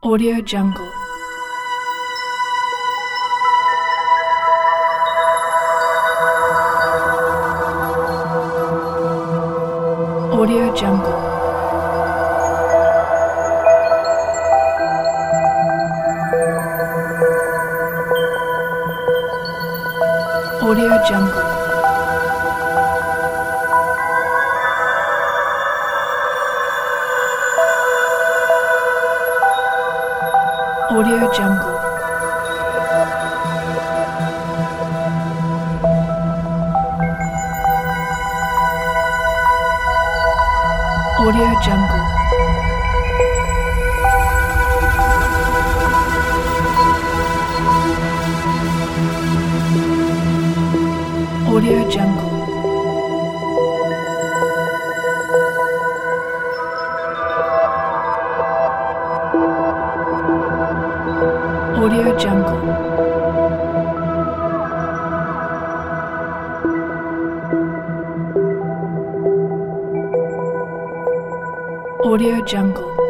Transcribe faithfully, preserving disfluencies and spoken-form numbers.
Audio Jungle. Audio Jungle. Audio Jungle. Audio Jungle. Audio Jungle. Audio Jungle. Audio Jungle. Audio Jungle.